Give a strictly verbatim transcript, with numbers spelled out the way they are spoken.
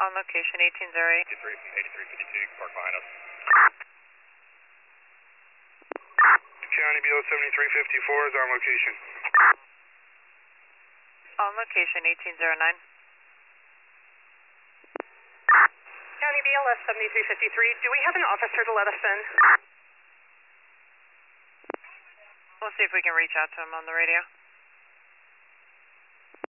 on location eighteen oh eight. eighty-three, eighty-three fifty-two, park behind us. County B O seventy-three fifty-four is on location. On location eighteen oh nine. County B L S seventy-three fifty-three, do we have an officer to let us in? We'll see if we can reach out to him on the radio.